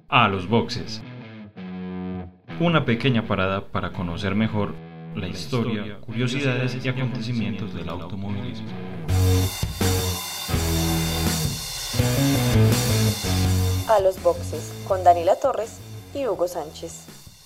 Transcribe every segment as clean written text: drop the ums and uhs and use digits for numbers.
A los boxes. Una pequeña parada para conocer mejor la historia, curiosidades y acontecimientos del automovilismo. A los boxes con Daniela Torres y Hugo Sánchez.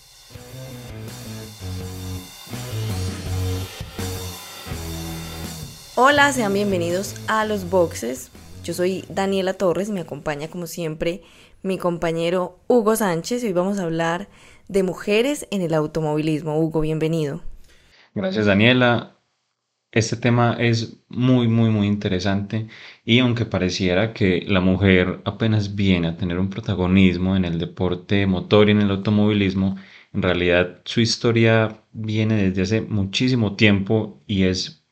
Hola, sean bienvenidos a los boxes. Yo soy Daniela Torres y me acompaña como siempre mi compañero Hugo Sánchez y hoy vamos a hablar de mujeres en el automovilismo. Hugo, bienvenido. Gracias, Daniela. Este tema es muy interesante y aunque pareciera que la mujer apenas viene a tener un protagonismo en el deporte motor y en el automovilismo, en realidad su historia viene desde hace muchísimo tiempo y es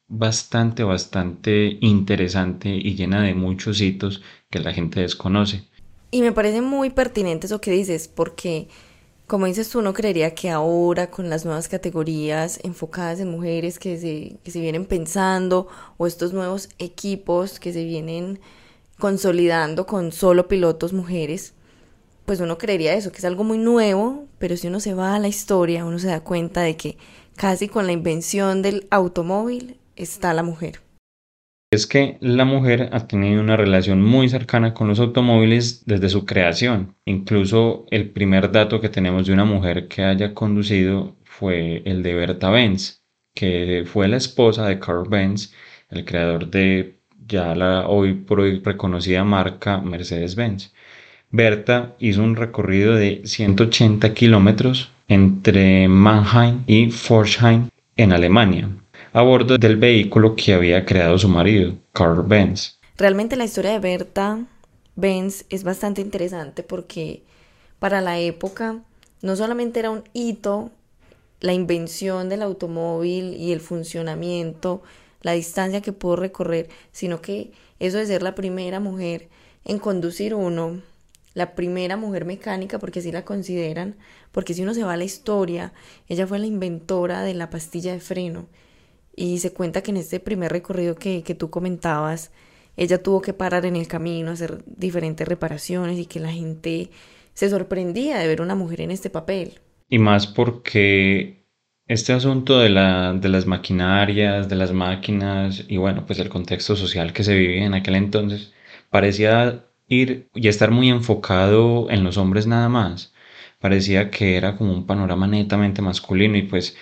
bastante interesante y llena de muchos hitos que la gente desconoce. Y me parece muy pertinente eso que dices, porque como dices tú, no creería que ahora con las nuevas categorías enfocadas en mujeres que se vienen pensando o estos nuevos equipos que se vienen consolidando con solo pilotos mujeres, pues uno creería eso, que es algo muy nuevo, pero si uno se va a la historia, uno se da cuenta de que casi con la invención del automóvil está la mujer. Es que la mujer ha tenido una relación muy cercana con los automóviles desde su creación. Incluso el primer dato que tenemos de una mujer que haya conducido fue el de Berta Benz, que fue la esposa de Carl Benz, el creador de ya la hoy por hoy reconocida marca Mercedes-Benz. Berta hizo un recorrido de 180 kilómetros entre Mannheim y Forchheim en Alemania, a bordo del vehículo que había creado su marido, Carl Benz. Realmente la historia de Berta Benz es bastante interesante porque para la época no solamente era un hito la invención del automóvil y el funcionamiento, la distancia que pudo recorrer, sino que eso de ser la primera mujer en conducir uno, la primera mujer mecánica, porque así la consideran, porque si uno se va a la historia, ella fue la inventora de la pastilla de freno y se cuenta que en este primer recorrido que tú comentabas, ella tuvo que parar en el camino, hacer diferentes reparaciones y que la gente se sorprendía de ver una mujer en este papel. Y más porque este asunto de las maquinarias, de las máquinas y bueno, pues el contexto social que se vivía en aquel entonces, parecía ir y estar muy enfocado en los hombres nada más. Parecía que era como un panorama netamente masculino y pues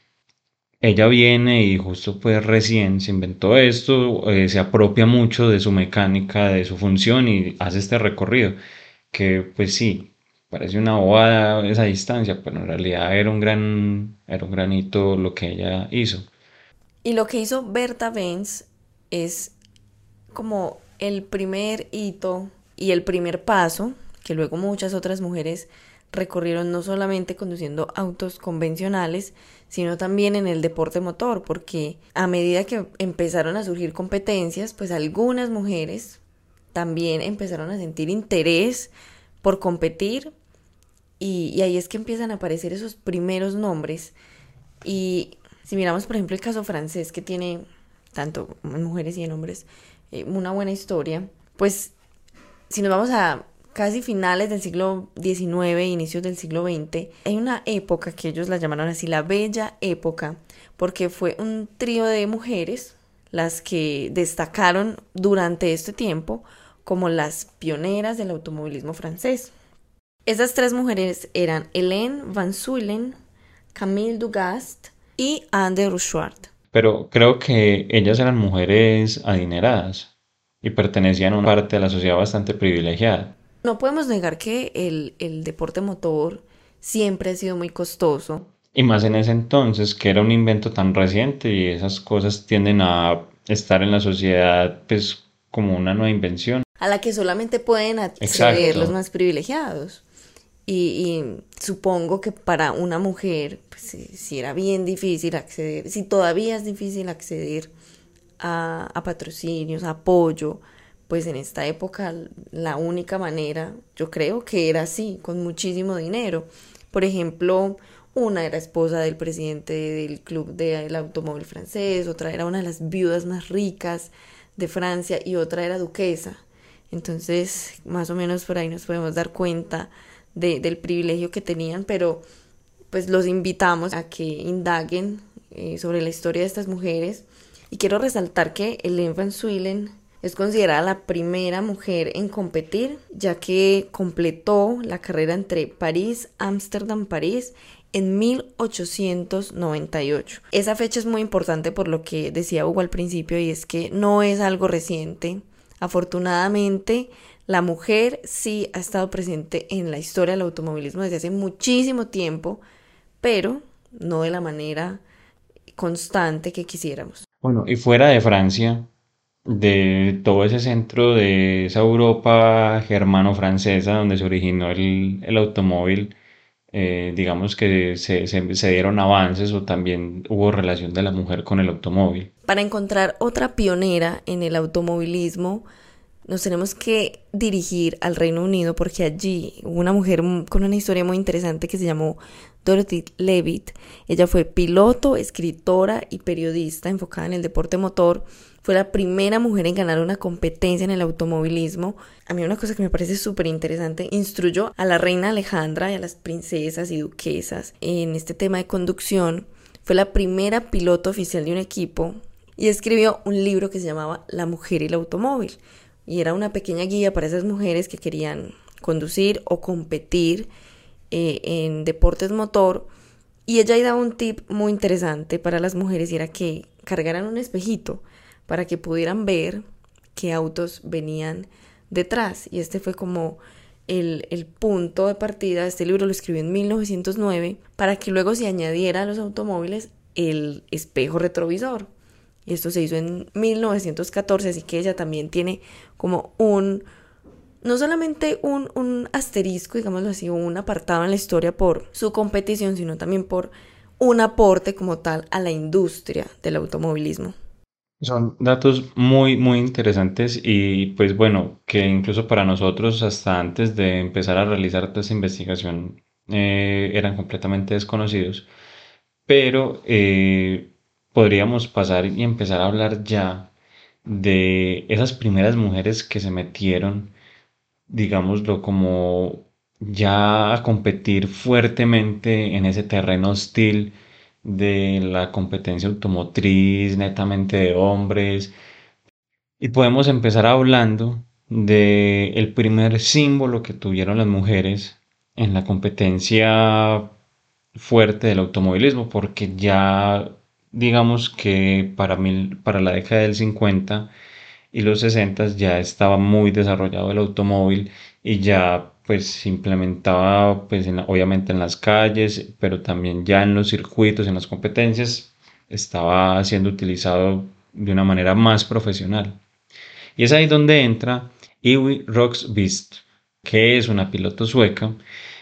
ella viene y justo pues recién se inventó esto, se apropia mucho de su mecánica, de su función y hace este recorrido, que pues sí, parece una bobada esa distancia, pero en realidad era un gran hito lo que ella hizo. Y lo que hizo Berta Benz es como el primer hito y el primer paso que luego muchas otras mujeres recorrieron no solamente conduciendo autos convencionales, sino también en el deporte motor, porque a medida que empezaron a surgir competencias, pues algunas mujeres también empezaron a sentir interés por competir y ahí es que empiezan a aparecer esos primeros nombres. Y si miramos, por ejemplo, el caso francés, que tiene tanto en mujeres y en hombres una buena historia, pues si nos vamos a casi finales del siglo XIX, inicios del siglo XX, hay una época que ellos la llamaron así, la Bella Época, porque fue un trío de mujeres las que destacaron durante este tiempo como las pioneras del automovilismo francés. Esas tres mujeres eran Hélène Van Zuylen, Camille Dugast y Anne de Rochefort. Pero creo que ellas eran mujeres adineradas y pertenecían a una parte de la sociedad bastante privilegiada. No podemos negar que el deporte motor siempre ha sido muy costoso, Y más en ese entonces, que era un invento tan reciente y esas cosas tienden a estar en la sociedad pues como una nueva invención. a la que solamente pueden acceder los Exacto. más privilegiados. Y supongo que para una mujer, pues si era bien difícil acceder, si todavía es difícil acceder a patrocinios, a apoyo, pues en esta época la única manera, yo creo que era así, con muchísimo dinero. Por ejemplo, una era esposa del presidente del club del automóvil francés, otra era una de las viudas más ricas de Francia y otra era duquesa. Entonces, más o menos por ahí nos podemos dar cuenta del privilegio que tenían, pero pues los invitamos a que indaguen sobre la historia de estas mujeres. Y quiero resaltar que Ellen Van Swillen es considerada la primera mujer en competir, ya que completó la carrera entre París, Ámsterdam, París en 1898. Esa fecha es muy importante por lo que decía Hugo al principio, y es que no es algo reciente. Afortunadamente, la mujer sí ha estado presente en la historia del automovilismo desde hace muchísimo tiempo, pero no de la manera constante que quisiéramos. Bueno, y fuera de Francia, de todo ese centro de esa Europa germano-francesa donde se originó el automóvil, digamos que se dieron avances o también hubo relación de la mujer con el automóvil. Para encontrar otra pionera en el automovilismo, nos tenemos que dirigir al Reino Unido, porque allí hubo una mujer con una historia muy interesante que se llamó Dorothy Levitt. Ella fue piloto, escritora y periodista enfocada en el deporte motor. Fue la primera mujer en ganar una competencia en el automovilismo. A mí una cosa que me parece súper interesante, instruyó a la reina Alejandra y a las princesas y duquesas en este tema de conducción. Fue la primera piloto oficial de un equipo y escribió un libro que se llamaba La mujer y el automóvil. Y era una pequeña guía para esas mujeres que querían conducir o competir en deportes motor. Y ella ahí daba un tip muy interesante para las mujeres, y era que cargaran un espejito para que pudieran ver qué autos venían detrás. Y este fue como el punto de partida. Este libro lo escribió en 1909 para que luego se añadiera a los automóviles el espejo retrovisor. Y esto se hizo en 1914, así que ella también tiene como no solamente un asterisco, digámoslo así, un apartado en la historia por su competición, sino también por un aporte como tal a la industria del automovilismo. Son datos muy, muy interesantes y pues bueno, que incluso para nosotros hasta antes de empezar a realizar toda esta investigación eran completamente desconocidos, pero podríamos pasar y empezar a hablar ya de esas primeras mujeres que se metieron, digámoslo, como ya a competir fuertemente en ese terreno hostil de la competencia automotriz, netamente de hombres. Y podemos empezar hablando de el primer símbolo que tuvieron las mujeres en la competencia fuerte del automovilismo, porque ya digamos que para la década del 50 y los 60 ya estaba muy desarrollado el automóvil y ya pues se implementaba pues obviamente en las calles, pero también ya en los circuitos, en las competencias, estaba siendo utilizado de una manera más profesional. Y es ahí donde entra Iwi Roxbist, que es una piloto sueca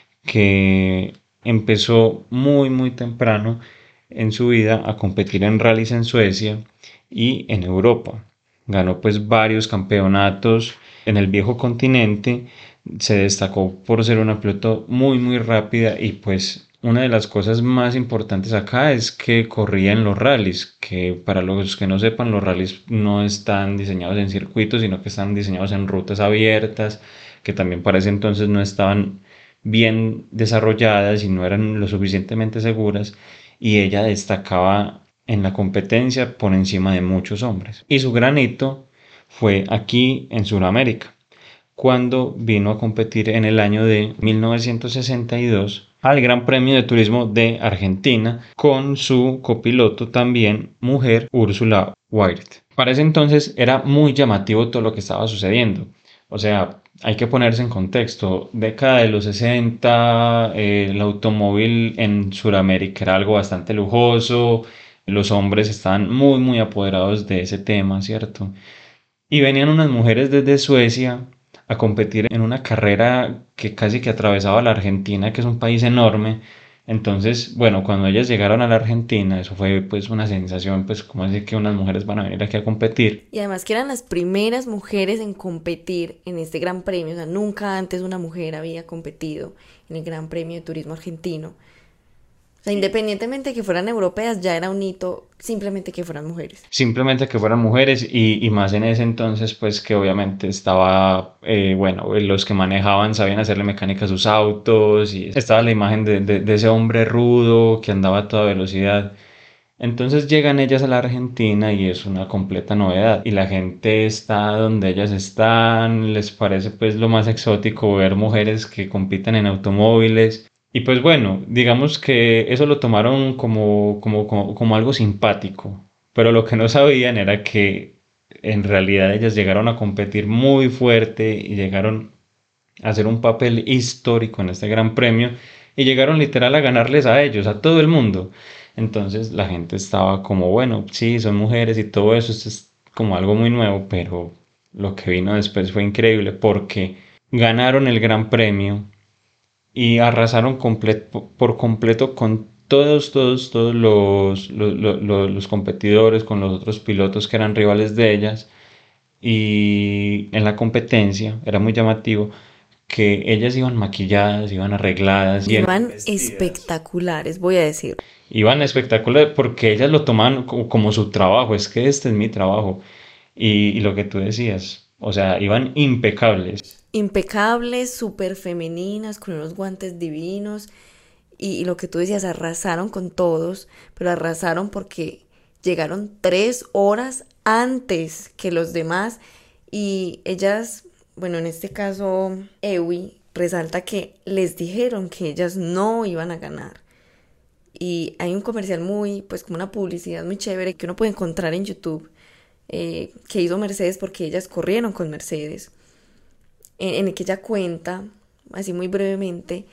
que empezó muy muy temprano en su vida a competir en rallies en Suecia y en Europa. Ganó pues varios campeonatos en el viejo continente, se destacó por ser una piloto muy muy rápida y pues una de las cosas más importantes acá es que corría en los rallies, que para los que no sepan, los rallies no están diseñados en circuitos, sino que están diseñados en rutas abiertas, que también para ese entonces no estaban bien desarrolladas y no eran lo suficientemente seguras, y ella destacaba en la competencia por encima de muchos hombres. Y su gran hito fue aquí en Sudamérica, cuando vino a competir en el año de 1962 al Gran Premio de Turismo de Argentina con su copiloto también mujer Úrsula Wirt. Para ese entonces era muy llamativo todo lo que estaba sucediendo. O sea, hay que ponerse en contexto. Década de los 60, el automóvil en Sudamérica era algo bastante lujoso. Los hombres estaban muy, muy apoderados de ese tema, ¿cierto? Y venían unas mujeres desde Suecia a competir en una carrera que casi que atravesaba la Argentina, que es un país enorme. Entonces, bueno, cuando ellas llegaron a la Argentina, eso fue pues una sensación, pues como decir que unas mujeres van a venir aquí a competir. Y además que eran las primeras mujeres en competir en este gran premio. O sea, nunca antes una mujer había competido en el Gran Premio de Turismo Argentino. O sea, independientemente de que fueran europeas, ya era un hito simplemente que fueran mujeres. Simplemente que fueran mujeres y más en ese entonces, pues que obviamente estaba, bueno, los que manejaban sabían hacerle mecánica a sus autos y estaba la imagen de ese hombre rudo que andaba a toda velocidad. Entonces llegan ellas a la Argentina y es una completa novedad. Y la gente está donde ellas están, les parece pues lo más exótico ver mujeres que compiten en automóviles. Y pues bueno, digamos que eso lo tomaron como algo simpático. Pero lo que no sabían era que en realidad ellas llegaron a competir muy fuerte y llegaron a hacer un papel histórico en este gran premio y llegaron literal a ganarles a ellos, a todo el mundo. Entonces la gente estaba como, bueno, sí, son mujeres y todo eso, esto es como algo muy nuevo, pero lo que vino después fue increíble porque ganaron el gran premio y arrasaron por completo con todos los competidores, con los otros pilotos que eran rivales de ellas. Y en la competencia era muy llamativo que ellas iban maquilladas, iban arregladas, bien Iban vestidas. espectaculares, voy a decir. Iban espectacular porque ellas lo tomaban como su trabajo, es que este es mi trabajo. Y lo que tú decías, o sea, iban impecables. Impecables, súper femeninas, con unos guantes divinos. Y lo que tú decías, arrasaron con todos, pero arrasaron porque llegaron 3 horas antes que los demás. Y ellas, bueno, en este caso, Ewi resalta que les dijeron que ellas no iban a ganar. Y hay un comercial muy, pues como una publicidad muy chévere que uno puede encontrar en YouTube, que hizo Mercedes porque ellas corrieron con Mercedes, en el que ella cuenta, así muy brevemente,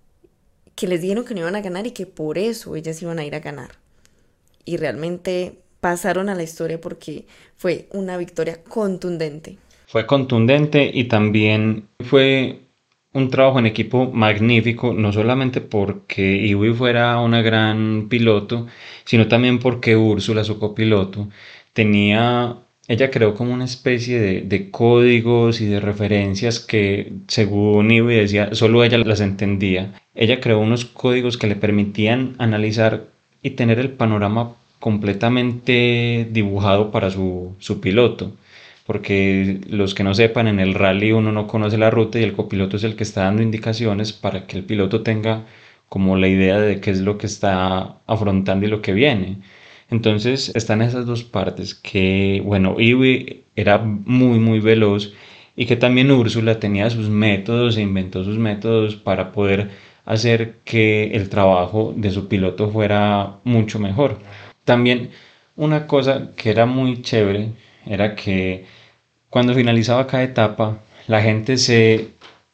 que les dijeron que no iban a ganar y que por eso ellas iban a ir a ganar. Y realmente pasaron a la historia porque fue una victoria contundente. Fue contundente y también fue un trabajo en equipo magnífico, no solamente porque Iwi fuera una gran piloto, sino también porque Úrsula, su copiloto, tenía, ella creó como una especie de códigos y de referencias que, según Iwi decía, solo ella las entendía. Ella creó unos códigos que le permitían analizar y tener el panorama completamente dibujado para su piloto porque los que no sepan, en el rally uno no conoce la ruta y el copiloto es el que está dando indicaciones para que el piloto tenga como la idea de qué es lo que está afrontando y lo que viene. Entonces están esas dos partes, que bueno, Iwi era muy veloz y que también Úrsula tenía sus métodos e inventó sus métodos para poder hacer que el trabajo de su piloto fuera mucho mejor. También una cosa que era muy chévere era que cuando finalizaba cada etapa, la gente se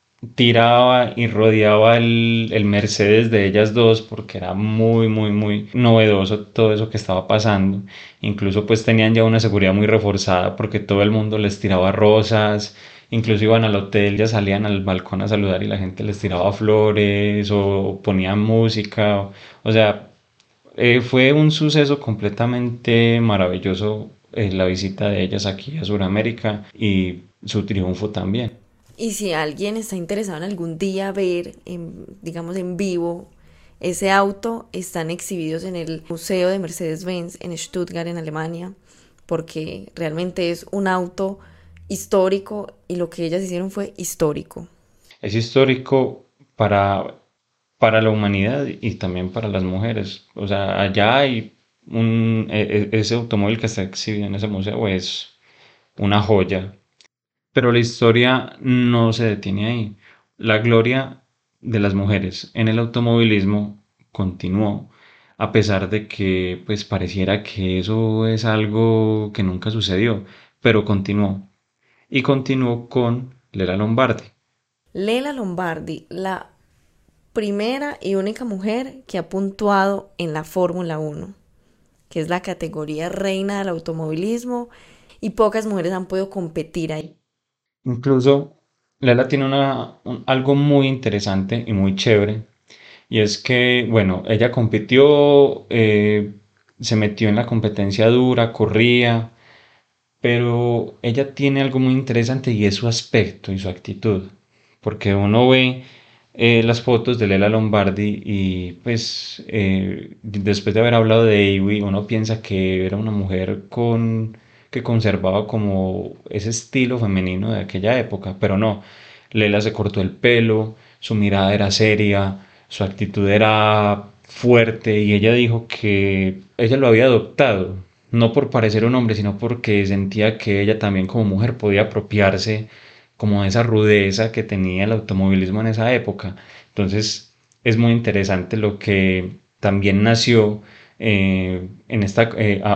tiraba y rodeaba el Mercedes de ellas dos porque era muy novedoso todo eso que estaba pasando. Incluso pues tenían ya una seguridad muy reforzada porque todo el mundo les tiraba rosas, incluso iban al hotel, ya salían al balcón a saludar y la gente les tiraba flores o ponían música. O sea, fue un suceso completamente maravilloso la visita de ellas aquí a Sudamérica y su triunfo también. Y si alguien está interesado en algún día ver, digamos en vivo, ese auto, están exhibidos en el Museo de Mercedes-Benz en Stuttgart, en Alemania, porque realmente es un auto histórico y lo que ellas hicieron fue histórico. Es histórico para la humanidad y también para las mujeres. O sea, allá hay ese automóvil que está exhibido en ese museo es una joya. Pero la historia no se detiene ahí. La gloria de las mujeres en el automovilismo continuó, a pesar de que pues pareciera que eso es algo que nunca sucedió, pero continuó. Y continuó con Lela Lombardi. Lela Lombardi, la primera y única mujer que ha puntuado en la Fórmula 1, que es la categoría reina del automovilismo, y pocas mujeres han podido competir ahí. Incluso Lela tiene algo muy interesante y muy chévere. Y es que, bueno, ella compitió, se metió en la competencia dura, corría, pero ella tiene algo muy interesante y es su aspecto y su actitud. Porque uno ve las fotos de Lela Lombardi y pues después de haber hablado de Ivy uno piensa que era una mujer que conservaba como ese estilo femenino de aquella época, pero no. Lela se cortó el pelo, su mirada era seria, su actitud era fuerte y ella dijo que ella lo había adoptado, no por parecer un hombre, sino porque sentía que ella también como mujer podía apropiarse como de esa rudeza que tenía el automovilismo en esa época. Entonces es muy interesante lo que también nació en esta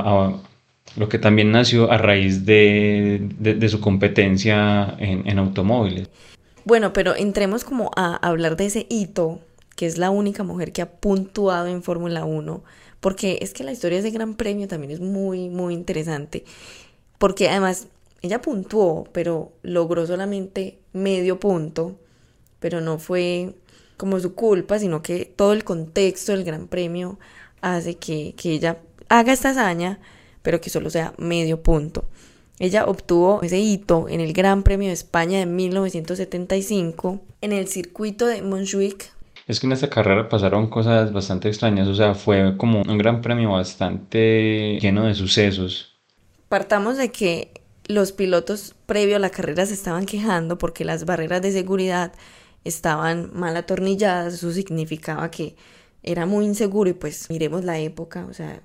lo que también nació a raíz de su competencia en automóviles. Bueno, pero entremos como a hablar de ese hito, que es la única mujer que ha puntuado en Fórmula Uno, porque es que la historia de ese gran premio también es muy, muy interesante, porque además ella puntuó, pero logró solamente medio punto, pero no fue como su culpa, sino que todo el contexto del gran premio hace que ella haga esta hazaña, pero que solo sea medio punto. Ella obtuvo ese hito en el Gran Premio de España de 1975 en el circuito de Montjuic. Es que en esta carrera pasaron cosas bastante extrañas, o sea, fue como un gran premio bastante lleno de sucesos. Partamos de que los pilotos previo a la carrera se estaban quejando porque las barreras de seguridad estaban mal atornilladas, eso significaba que era muy inseguro y pues miremos la época, o sea,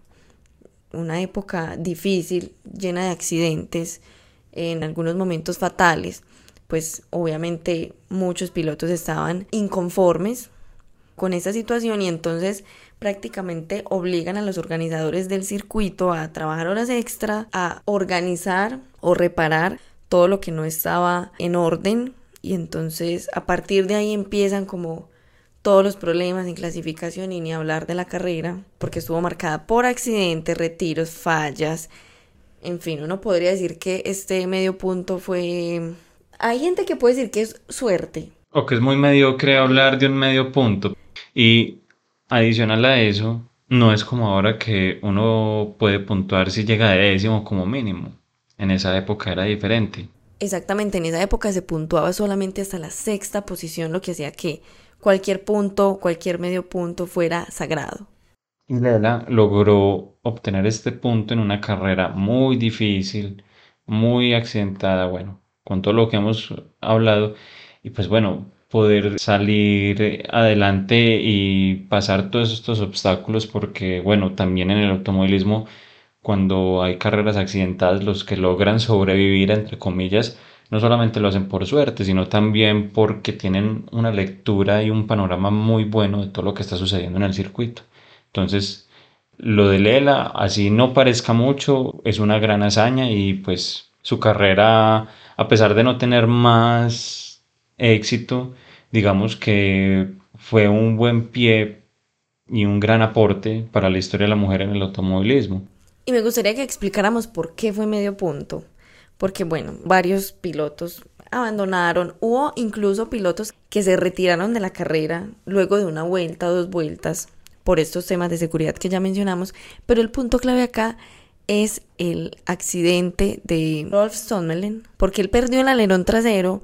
una época difícil, llena de accidentes, en algunos momentos fatales, pues obviamente muchos pilotos estaban inconformes con esta situación y entonces prácticamente obligan a los organizadores del circuito a trabajar horas extra, a organizar o reparar todo lo que no estaba en orden y entonces a partir de ahí empiezan como todos los problemas en clasificación y ni hablar de la carrera, porque estuvo marcada por accidentes, retiros, fallas, en fin, uno podría decir que este medio punto fue... Hay gente que puede decir que es suerte. O que es muy mediocre hablar de un medio punto. Y adicional a eso, no es como ahora que uno puede puntuar si llega de décimo como mínimo. En esa época era diferente. Exactamente, en esa época se puntuaba solamente hasta la sexta posición, lo que hacía que cualquier punto, cualquier medio punto fuera sagrado. Y Lela logró obtener este punto en una carrera muy difícil, muy accidentada, bueno, con todo lo que hemos hablado, y pues bueno, poder salir adelante y pasar todos estos obstáculos, porque bueno, también en el automovilismo, cuando hay carreras accidentadas, los que logran sobrevivir, entre comillas, no solamente lo hacen por suerte, sino también porque tienen una lectura y un panorama muy bueno de todo lo que está sucediendo en el circuito. Entonces, lo de Lela, así no parezca mucho, es una gran hazaña y pues su carrera, a pesar de no tener más éxito, digamos que fue un buen pie y un gran aporte para la historia de la mujer en el automovilismo. Y me gustaría que explicáramos por qué fue medio punto. Porque, bueno, varios pilotos abandonaron. Hubo incluso pilotos que se retiraron de la carrera luego de una vuelta o dos vueltas por estos temas de seguridad que ya mencionamos. Pero el punto clave acá es el accidente de Rolf Stommelen, porque él perdió el alerón trasero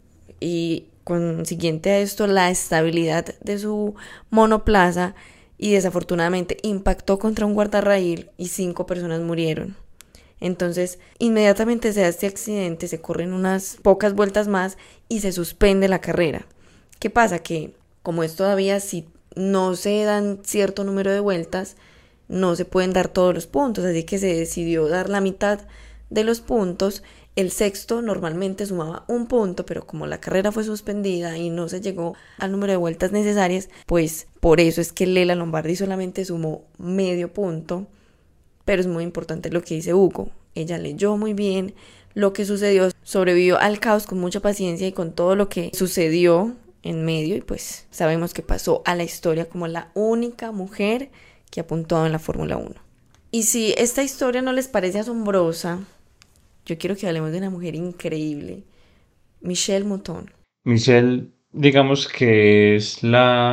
y consiguiente a esto la estabilidad de su monoplaza y desafortunadamente impactó contra un guardarraíl y 5 personas murieron. Entonces, inmediatamente se da este accidente, se corren unas pocas vueltas más y se suspende la carrera. ¿Qué pasa? Que como es todavía, si no se dan cierto número de vueltas, no se pueden dar todos los puntos, así que se decidió dar la mitad de los puntos. El sexto normalmente sumaba un punto, pero como la carrera fue suspendida y no se llegó al número de vueltas necesarias, pues por eso es que Lela Lombardi solamente sumó medio punto. Pero es muy importante lo que dice Hugo. Ella leyó muy bien lo que sucedió, sobrevivió al caos con mucha paciencia y con todo lo que sucedió en medio y pues sabemos que pasó a la historia como la única mujer que apuntó en la Fórmula 1. Y si esta historia no les parece asombrosa, yo quiero que hablemos de una mujer increíble, Michèle Mouton. Michelle, digamos que es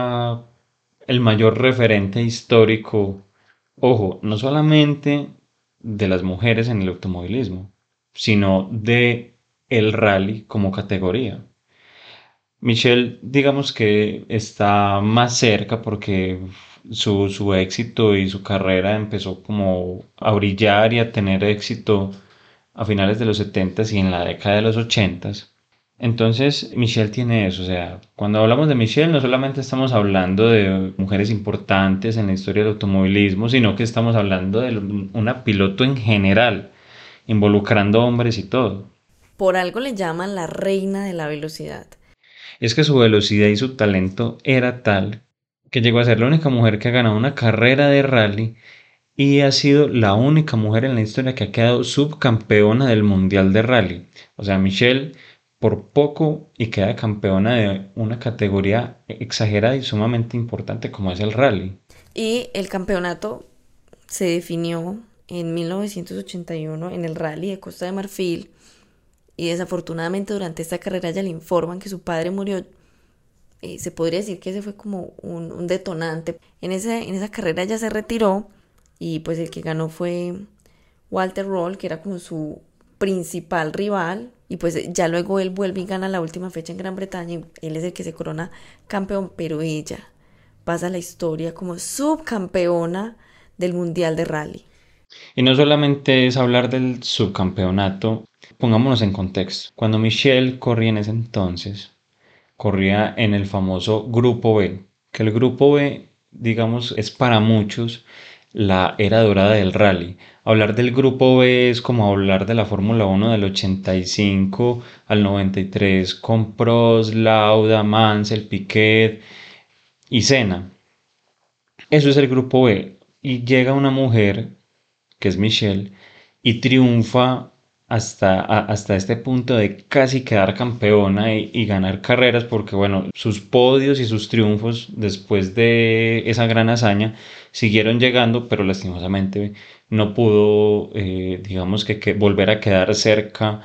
el mayor referente histórico, ojo, no solamente de las mujeres en el automovilismo, sino de el rally como categoría. Michelle, digamos que está más cerca porque su éxito y su carrera empezó como a brillar y a tener éxito a finales de los 70 y en la década de los 80. Entonces, Michelle tiene eso, o sea, cuando hablamos de Michelle no solamente estamos hablando de mujeres importantes en la historia del automovilismo, sino que estamos hablando de una piloto en general, involucrando hombres y todo. Por algo le llaman la reina de la velocidad. Es que su velocidad y su talento era tal que llegó a ser la única mujer que ha ganado una carrera de rally y ha sido la única mujer en la historia que ha quedado subcampeona del Mundial de Rally. O sea, Michelle por poco y queda campeona de una categoría exagerada y sumamente importante como es el rally. Y el campeonato se definió en 1981 en el Rally de Costa de Marfil y desafortunadamente durante esta carrera ya le informan que su padre murió. Se podría decir que ese fue como un detonante. En esa carrera ya se retiró y pues el que ganó fue Walter Roll, que era como su principal rival. Y pues ya luego él vuelve y gana la última fecha en Gran Bretaña y él es el que se corona campeón, pero ella pasa a la historia como subcampeona del Mundial de Rally. Y no solamente es hablar del subcampeonato, pongámonos en contexto. Cuando Michelle corría en ese entonces, corría en el famoso Grupo B, que el Grupo B, digamos, es para muchos la era dorada del rally. Hablar del Grupo B es como hablar de la Fórmula 1 del 85 al 93 con Prost, Lauda, Mansell, Piquet y Senna. Eso es el Grupo B. Y llega una mujer, que es Michelle, y triunfa hasta este punto de casi quedar campeona y ganar carreras, porque bueno, sus podios y sus triunfos después de esa gran hazaña siguieron llegando, pero lastimosamente no pudo, digamos que volver a quedar cerca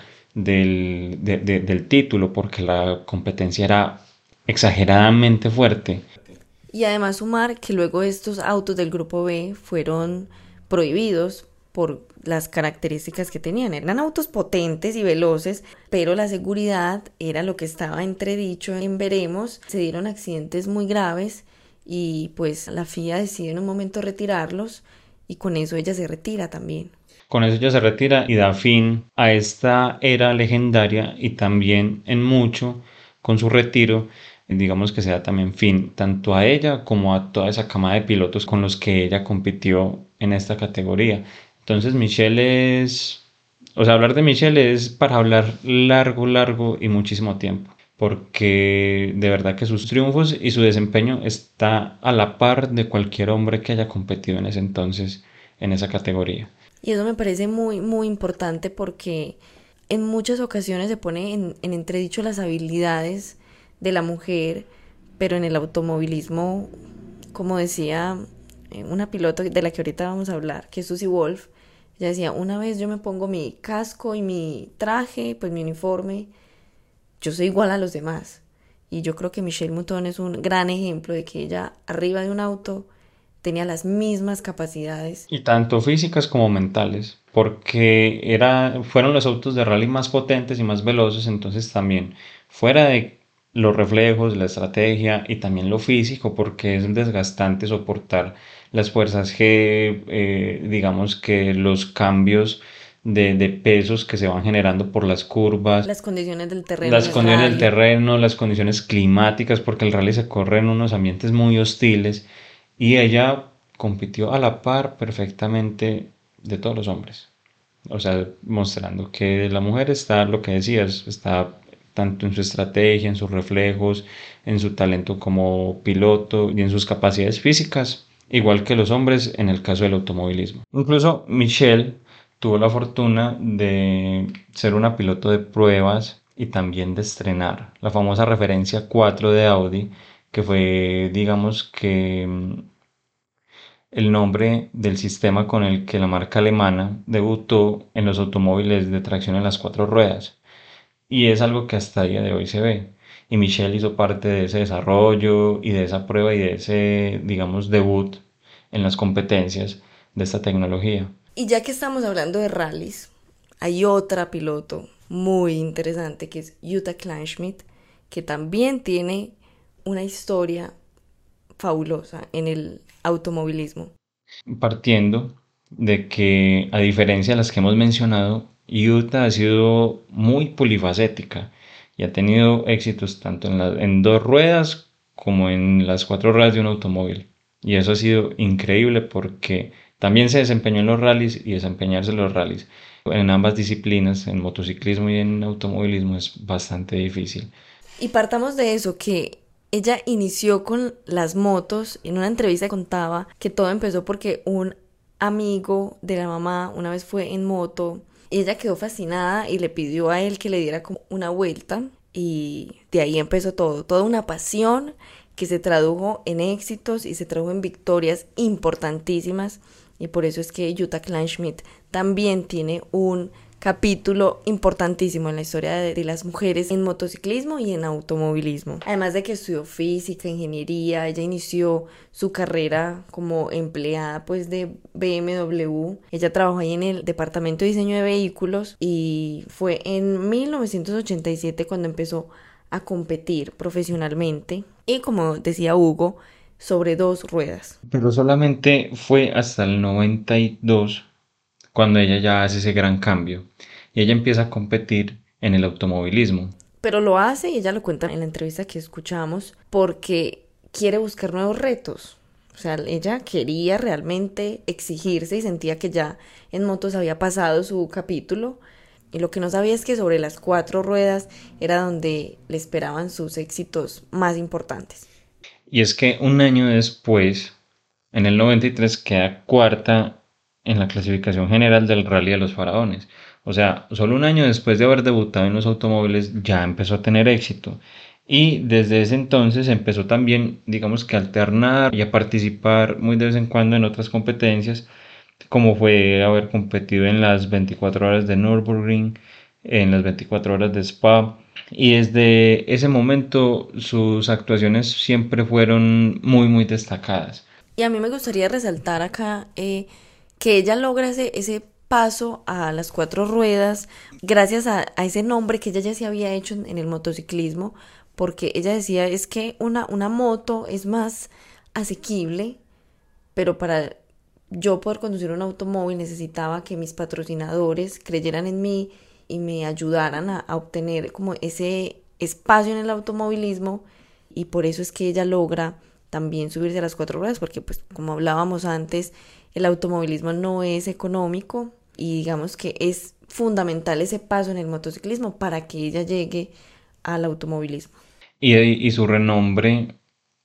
del título, porque la competencia era exageradamente fuerte. Y además sumar que luego estos autos del grupo B fueron prohibidos por las características que tenían. Eran autos potentes y veloces, pero la seguridad era lo que estaba entredicho en veremos. Se dieron accidentes muy graves y pues la FIA decide en un momento retirarlos y con eso ella se retira también. Con eso ya se retira y da fin a esta era legendaria y también en mucho con su retiro, digamos que se da también fin tanto a ella como a toda esa cama de pilotos con los que ella compitió en esta categoría. Entonces Michelle o sea, hablar de Michelle es para hablar largo, largo y muchísimo tiempo, porque de verdad que sus triunfos y su desempeño está a la par de cualquier hombre que haya competido en ese entonces en esa categoría. Y eso me parece muy, muy importante porque en muchas ocasiones se pone en entredicho las habilidades de la mujer, pero en el automovilismo, como decía una piloto de la que ahorita vamos a hablar, que es Susie Wolf, ella decía, una vez yo me pongo mi casco y mi traje, pues mi uniforme, yo soy igual a los demás. Y yo creo que Michelle Mouton es un gran ejemplo de que ella arriba de un auto tenía las mismas capacidades. Y tanto físicas como mentales, porque fueron los autos de rally más potentes y más veloces, entonces también fuera de los reflejos, la estrategia y también lo físico, porque es desgastante soportar las fuerzas G, digamos que los cambios de pesos que se van generando por las curvas, Las condiciones del terreno en las el condiciones del rally. terreno, las condiciones climáticas, porque el rally se corre en unos ambientes muy hostiles y ella compitió a la par perfectamente de todos los hombres. O sea, mostrando que la mujer está, lo que decías, está tanto en su estrategia, en sus reflejos, en su talento como piloto y en sus capacidades físicas, igual que los hombres en el caso del automovilismo. Incluso Michelle tuvo la fortuna de ser una piloto de pruebas y también de estrenar la famosa referencia 4 de Audi, que fue, digamos que el nombre del sistema con el que la marca alemana debutó en los automóviles de tracción en las cuatro ruedas. Y es algo que hasta el día de hoy se ve. Y Michelle hizo parte de ese desarrollo y de esa prueba y de ese, digamos, debut en las competencias de esta tecnología. Y ya que estamos hablando de rallies, hay otra piloto muy interesante que es Jutta Kleinschmidt, que también tiene una historia fabulosa en el automovilismo. Partiendo de que, a diferencia de las que hemos mencionado, Utah ha sido muy polifacética y ha tenido éxitos tanto en dos ruedas como en las cuatro ruedas de un automóvil. Y eso ha sido increíble porque también se desempeñó en los rallies y desempeñarse en los rallies en ambas disciplinas, en motociclismo y en automovilismo, es bastante difícil. Y partamos de eso, que ella inició con las motos. En una entrevista contaba que todo empezó porque un amigo de la mamá una vez fue en moto y ella quedó fascinada y le pidió a él que le diera como una vuelta y de ahí empezó todo, toda una pasión que se tradujo en éxitos y se tradujo en victorias importantísimas y por eso es que Jutta Kleinschmidt también tiene un capítulo importantísimo en la historia de las mujeres en motociclismo y en automovilismo. Además de que estudió física, ingeniería, ella inició su carrera como empleada pues de BMW. Ella trabajó ahí en el departamento de diseño de vehículos y fue en 1987 cuando empezó a competir profesionalmente y como decía Hugo, sobre dos ruedas. Pero solamente fue hasta el 92 cuando ella ya hace ese gran cambio y ella empieza a competir en el automovilismo. Pero lo hace y ella lo cuenta en la entrevista que escuchamos porque quiere buscar nuevos retos. O sea, ella quería realmente exigirse y sentía que ya en motos había pasado su capítulo y lo que no sabía es que sobre las cuatro ruedas era donde le esperaban sus éxitos más importantes. Y es que un año después, en el 93, queda cuarta en la clasificación general del Rally de los Faraones. O sea, solo un año después de haber debutado en los automóviles ya empezó a tener éxito. Y desde ese entonces empezó también, digamos que a alternar y a participar muy de vez en cuando en otras competencias, como fue haber competido en las 24 horas de Nürburgring, en las 24 horas de Spa. Y desde ese momento sus actuaciones siempre fueron muy, muy destacadas. Y a mí me gustaría resaltar acá que ella logra ese paso a las cuatro ruedas gracias a ese nombre que ella ya se había hecho en el motociclismo, porque ella decía es que una moto es más asequible, pero para yo poder conducir un automóvil necesitaba que mis patrocinadores creyeran en mí y me ayudaran a obtener como ese espacio en el automovilismo y por eso es que ella logra también subirse a las cuatro ruedas porque pues como hablábamos antes el automovilismo no es económico y digamos que es fundamental ese paso en el motociclismo para que ella llegue al automovilismo. Y su renombre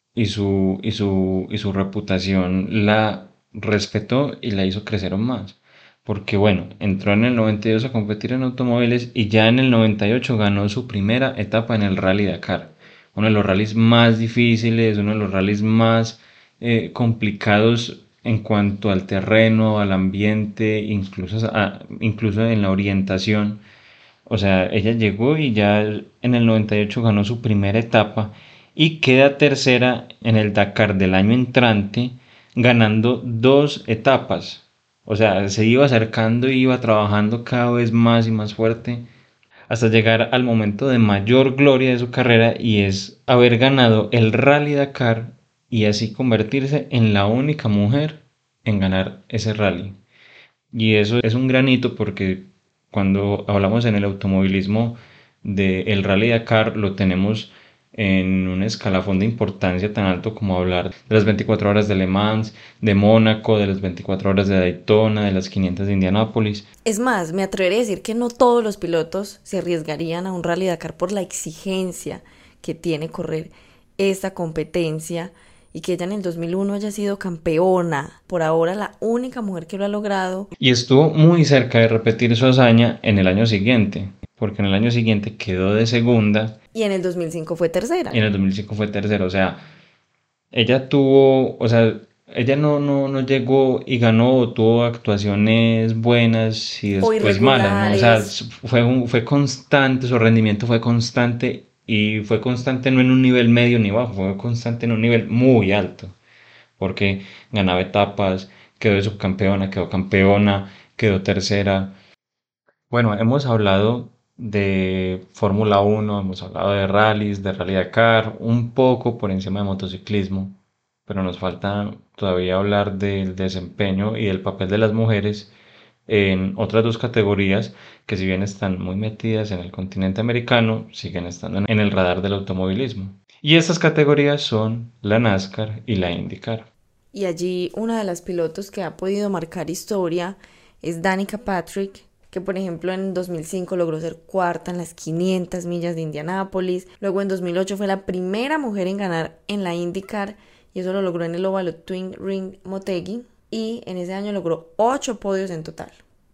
y su reputación la respetó y la hizo crecer aún más. Porque bueno, entró en el 92 a competir en automóviles y ya en el 98 ganó su primera etapa en el Rally Dakar. Uno de los rallies más difíciles, uno de los rallies más complicados en cuanto al terreno, al ambiente, incluso en la orientación. O sea, ella llegó y ya en el 98 ganó su primera etapa y queda tercera en el Dakar del año entrante, ganando dos etapas. O sea, se iba acercando y iba trabajando cada vez más y más fuerte hasta llegar al momento de mayor gloria de su carrera y es haber ganado el Rally Dakar y así convertirse en la única mujer en ganar ese rally. Y eso es un gran hito porque cuando hablamos en el automovilismo del Rally Dakar lo tenemos en un escalafón de importancia tan alto como hablar de las 24 horas de Le Mans, de Mónaco, de las 24 horas de Daytona, de las 500 de Indianápolis. Es más, me atrevería a decir que no todos los pilotos se arriesgarían a un Rally Dakar por la exigencia que tiene correr esta competencia y que ella en el 2001 haya sido campeona, por ahora la única mujer que lo ha logrado. Y estuvo muy cerca de repetir su hazaña en el año siguiente, porque en el año siguiente quedó de segunda Y en el 2005 fue tercera. y en el 2005 fue tercera. O sea, ella tuvo, o sea, ella no llegó y ganó o tuvo actuaciones buenas y O después malas, ¿no? O sea, irregulares. fue constante, su rendimiento fue constante y fue constante no en un nivel medio ni bajo, fue constante en un nivel muy alto, porque ganaba etapas, quedó de subcampeona, quedó campeona, quedó tercera. Bueno, hemos hablado de Fórmula Uno, hemos hablado de rallies, de Rally Dakar, un poco por encima de motociclismo, pero nos falta todavía hablar del desempeño y del papel de las mujeres en otras dos categorías que si bien están muy metidas en el continente americano, siguen estando en el radar del automovilismo. Y estas categorías son la NASCAR y la IndyCar. Y allí una de las pilotos que ha podido marcar historia es Danica Patrick, que por ejemplo en 2005 logró ser cuarta en las 500 millas de Indianápolis. Luego en 2008 fue la primera mujer en ganar en la IndyCar y eso lo logró en el óvalo Twin Ring Motegi. Y en ese año logró 8 podios en total.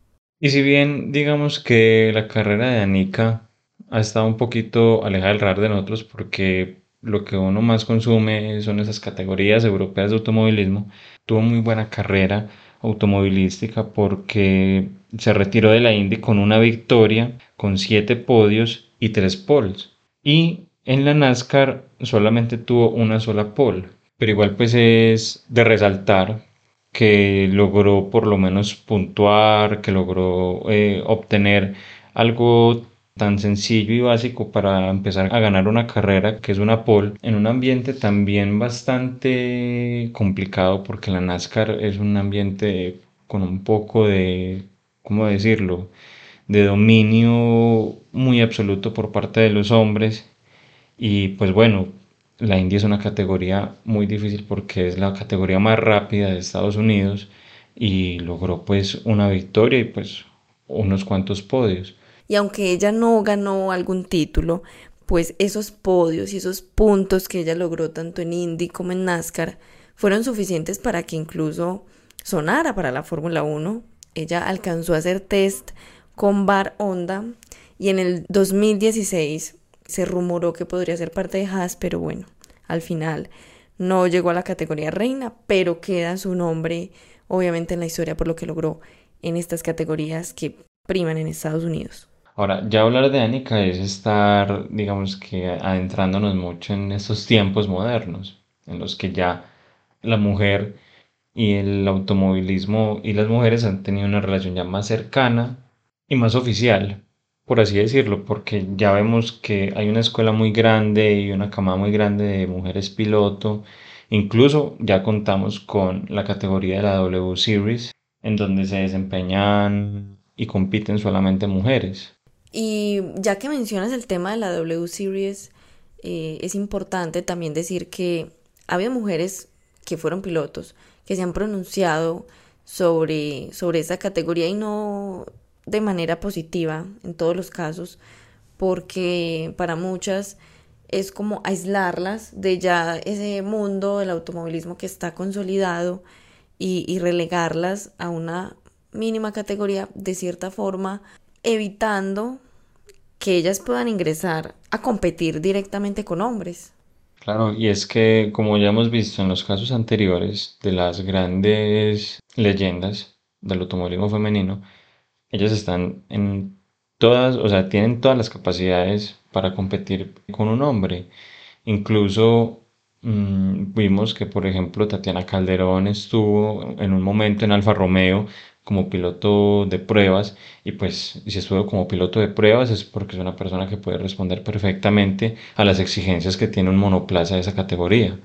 Y si bien digamos que la carrera de Anika ha estado un poquito alejada del radar de nosotros porque lo que uno más consume son esas categorías europeas de automovilismo, tuvo muy buena carrera automovilística porque se retiró de la Indy con una victoria, con 7 podios y 3 poles. Y en la NASCAR solamente tuvo una sola pole, pero igual pues es de resaltar que logró por lo menos puntuar, que logró obtener algo tan sencillo y básico para empezar a ganar una carrera, que es una pole, en un ambiente también bastante complicado, porque la NASCAR es un ambiente con un poco de, ¿cómo decirlo?, de dominio muy absoluto por parte de los hombres y pues bueno, la India es una categoría muy difícil porque es la categoría más rápida de Estados Unidos y logró pues una victoria y pues unos cuantos podios. Y aunque ella no ganó algún título, pues esos podios y esos puntos que ella logró tanto en Indy como en NASCAR fueron suficientes para que incluso sonara para la Fórmula Uno. Ella alcanzó a hacer test con Bar Honda y en el 2016 se rumoró que podría ser parte de Haas, pero bueno, al final no llegó a la categoría reina, pero queda su nombre obviamente en la historia por lo que logró en estas categorías que priman en Estados Unidos. Ahora, ya hablar de Anika es estar, digamos que adentrándonos mucho en estos tiempos modernos, en los que ya la mujer y el automovilismo y las mujeres han tenido una relación ya más cercana y más oficial, por así decirlo, porque ya vemos que hay una escuela muy grande y una camada muy grande de mujeres piloto. Incluso ya contamos con la categoría de la W Series, en donde se desempeñan y compiten solamente mujeres. Y ya que mencionas el tema de la W Series, es importante también decir que había mujeres que fueron pilotos, que se han pronunciado sobre esa categoría y no de manera positiva en todos los casos, porque para muchas es como aislarlas de ya ese mundo del automovilismo que está consolidado y relegarlas a una mínima categoría de cierta forma, evitando que ellas puedan ingresar a competir directamente con hombres. Claro, y es que como ya hemos visto en los casos anteriores de las grandes leyendas del automovilismo femenino, ellas están en todas, o sea, tienen todas las capacidades para competir con un hombre. Incluso vimos que, por ejemplo, Tatiana Calderón estuvo en un momento en Alfa Romeo como piloto de pruebas y pues si estuvo como piloto de pruebas es porque es una persona que puede responder perfectamente a las exigencias que tiene un monoplaza de esa categoría.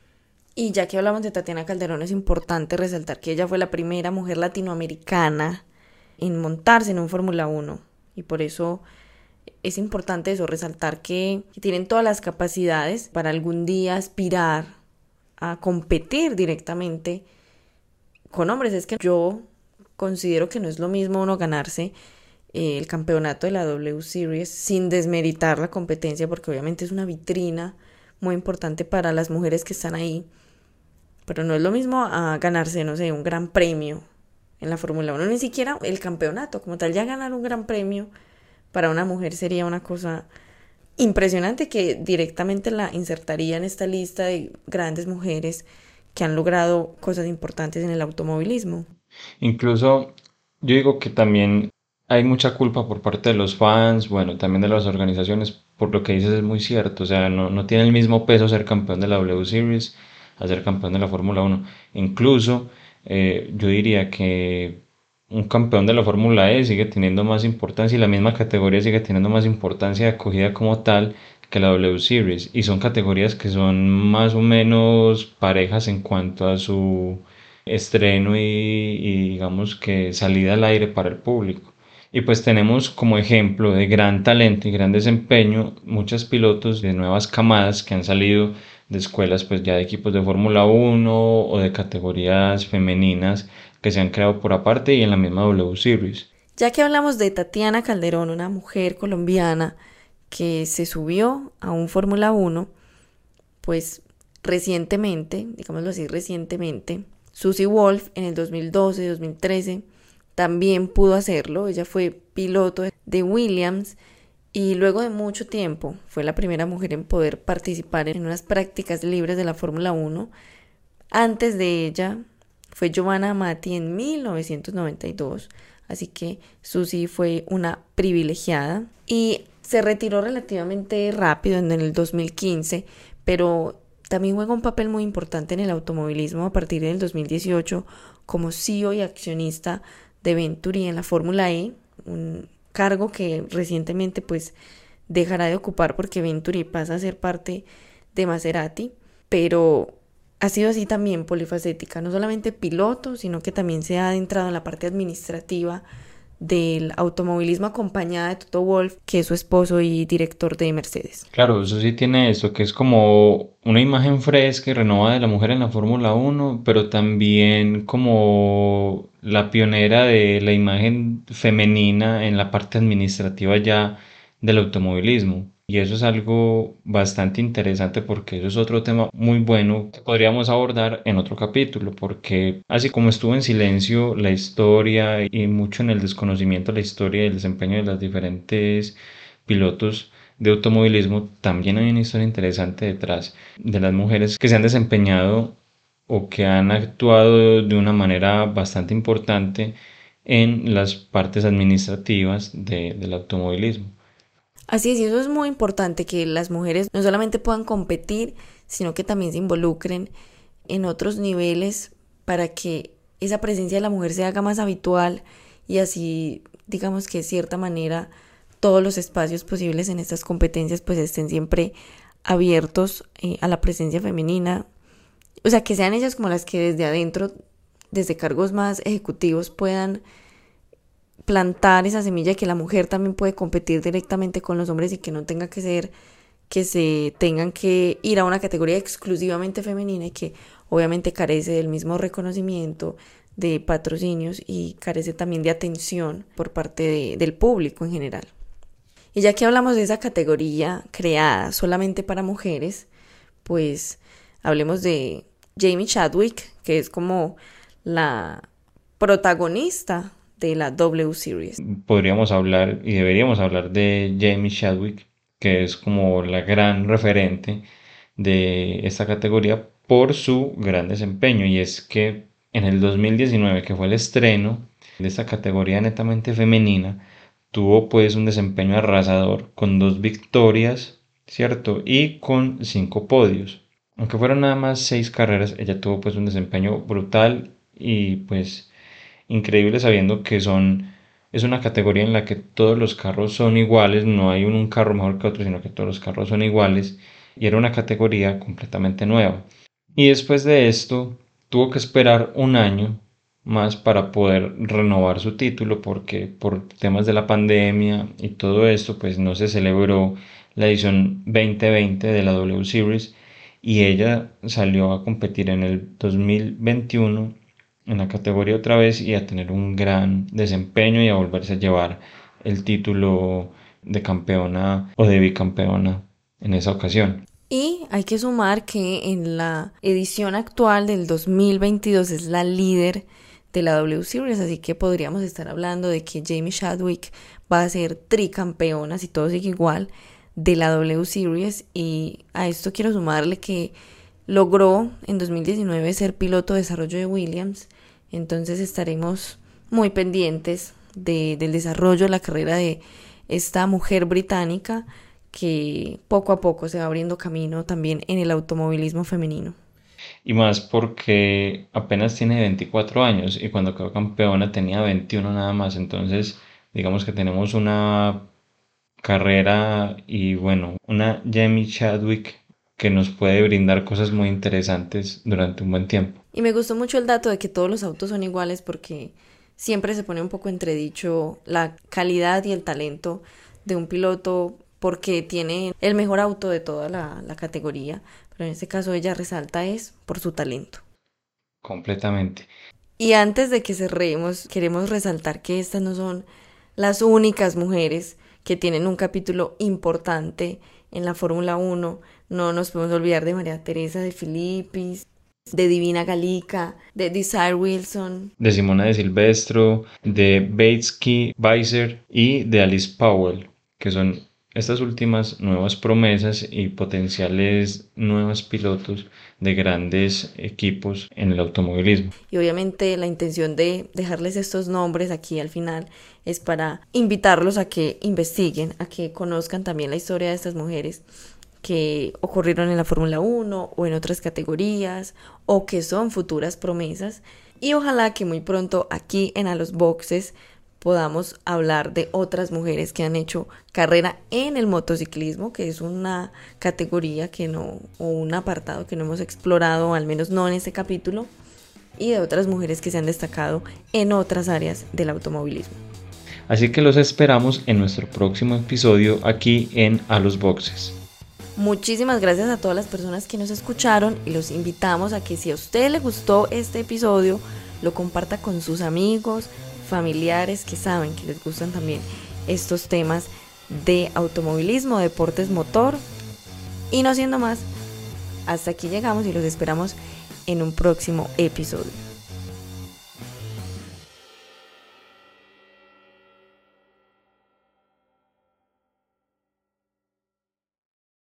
Y ya que hablamos de Tatiana Calderón, es importante resaltar que ella fue la primera mujer latinoamericana en montarse en un Fórmula Uno. Y por eso es importante eso, resaltar que tienen todas las capacidades para algún día aspirar a competir directamente con hombres. Es que yo considero que no es lo mismo uno ganarse el campeonato de la W Series sin desmeritar la competencia, porque obviamente es una vitrina muy importante para las mujeres que están ahí, pero no es lo mismo a ganarse, no sé, un gran premio en la Fórmula 1, ni siquiera el campeonato como tal. Ya ganar un gran premio para una mujer sería una cosa impresionante que directamente la insertaría en esta lista de grandes mujeres que han logrado cosas importantes en el automovilismo. Incluso yo digo que también hay mucha culpa por parte de los fans, bueno, también de las organizaciones, por lo que dices es muy cierto, o sea, no tiene el mismo peso ser campeón de la W Series a ser campeón de la Fórmula 1. Incluso yo diría que un campeón de la Fórmula E sigue teniendo más importancia y la misma categoría sigue teniendo más importancia de acogida como tal que la W Series. Y son categorías que son más o menos parejas en cuanto a su estreno y digamos que salida al aire para el público. Y pues tenemos como ejemplo de gran talento y gran desempeño muchos pilotos de nuevas camadas que han salido de escuelas pues ya de equipos de Fórmula Uno o de categorías femeninas que se han creado por aparte y en la misma W Series. Ya que hablamos de Tatiana Calderón, una mujer colombiana que se subió a un Fórmula Uno, pues recientemente, digámoslo así, recientemente, Susie Wolf en el 2012-2013 también pudo hacerlo. Ella fue piloto de Williams y luego de mucho tiempo fue la primera mujer en poder participar en unas prácticas libres de la Fórmula 1. Antes de ella fue Giovanna Amati en 1992, así que Susie fue una privilegiada y se retiró relativamente rápido en el 2015, pero también juega un papel muy importante en el automovilismo a partir del 2018 como CEO y accionista de Venturi en la Fórmula E, un cargo que recientemente pues dejará de ocupar porque Venturi pasa a ser parte de Maserati, pero ha sido así también polifacética, no solamente piloto, sino que también se ha adentrado en la parte administrativa del automovilismo acompañada de Toto Wolff, que es su esposo y director de Mercedes. Claro, eso sí tiene esto, que es como una imagen fresca y renovada de la mujer en la Fórmula Uno, pero también como la pionera de la imagen femenina en la parte administrativa ya del automovilismo. Y eso es algo bastante interesante porque eso es otro tema muy bueno que podríamos abordar en otro capítulo, porque así como estuvo en silencio la historia y mucho en el desconocimiento la historia y el desempeño de las diferentes pilotos de automovilismo, también hay una historia interesante detrás de las mujeres que se han desempeñado o que han actuado de una manera bastante importante en las partes administrativas del automovilismo. Así es, y eso es muy importante, que las mujeres no solamente puedan competir, sino que también se involucren en otros niveles para que esa presencia de la mujer se haga más habitual y así, digamos que de cierta manera, todos los espacios posibles en estas competencias pues estén siempre abiertos a la presencia femenina. O sea, que sean ellas como las que desde adentro, desde cargos más ejecutivos, puedan plantar esa semilla de que la mujer también puede competir directamente con los hombres y que no tenga que ser que se tengan que ir a una categoría exclusivamente femenina y que obviamente carece del mismo reconocimiento, de patrocinios y carece también de atención por parte del público en general. Y ya que hablamos de esa categoría creada solamente para mujeres, pues hablemos de Jamie Chadwick, que es como la protagonista de la W Series. Podríamos hablar y deberíamos hablar de Jamie Chadwick, que es como la gran referente de esta categoría por su gran desempeño. Y es que en el 2019, que fue el estreno de esta categoría netamente femenina, tuvo pues un desempeño arrasador con 2 victorias, ¿cierto? Y con 5 podios. Aunque fueron nada más 6 carreras, ella tuvo pues un desempeño brutal y pues increíble sabiendo que es una categoría en la que todos los carros son iguales, no hay un carro mejor que otro, sino que todos los carros son iguales y era una categoría completamente nueva. Y después de esto tuvo que esperar un año más para poder renovar su título porque por temas de la pandemia y todo esto pues no se celebró la edición 2020 de la W Series y ella salió a competir en el 2021 en la categoría otra vez y a tener un gran desempeño y a volverse a llevar el título de campeona o de bicampeona en esa ocasión. Y hay que sumar que en la edición actual del 2022 es la líder de la W Series, así que podríamos estar hablando de que Jamie Chadwick va a ser tricampeona, si todo sigue igual, de la W Series. Y a esto quiero sumarle que logró en 2019 ser piloto de desarrollo de Williams, entonces estaremos muy pendientes del desarrollo de la carrera de esta mujer británica que poco a poco se va abriendo camino también en el automovilismo femenino. Y más porque apenas tiene 24 años y cuando quedó campeona tenía 21 nada más. Entonces, digamos que tenemos una carrera y bueno, una Jamie Chadwick que nos puede brindar cosas muy interesantes durante un buen tiempo. Y me gustó mucho el dato de que todos los autos son iguales porque siempre se pone un poco entredicho la calidad y el talento de un piloto porque tiene el mejor auto de toda la categoría, pero en este caso ella resalta es por su talento. Completamente. Y antes de que cerremos, queremos resaltar que estas no son las únicas mujeres que tienen un capítulo importante en la Fórmula Uno. No nos podemos olvidar de María Teresa de Filipis, de Divina Galica, de Desire Wilson. De Simona de Silvestro, de Batesky Weiser y de Alice Powell, que son estas últimas nuevas promesas y potenciales nuevos pilotos de grandes equipos en el automovilismo. Y obviamente la intención de dejarles estos nombres aquí al final es para invitarlos a que investiguen, a que conozcan también la historia de estas mujeres que ocurrieron en la Fórmula Uno o en otras categorías o que son futuras promesas. Y ojalá que muy pronto aquí en A los Boxes podamos hablar de otras mujeres que han hecho carrera en el motociclismo, que es una categoría que no, o un apartado que no hemos explorado, al menos no en este capítulo, y de otras mujeres que se han destacado en otras áreas del automovilismo. Así que los esperamos en nuestro próximo episodio aquí en A los Boxes. Muchísimas gracias a todas las personas que nos escucharon y los invitamos a que si a usted le gustó este episodio, lo comparta con sus amigos, familiares que saben que les gustan también estos temas de automovilismo, deportes motor. Y no siendo más, hasta aquí llegamos y los esperamos en un próximo episodio.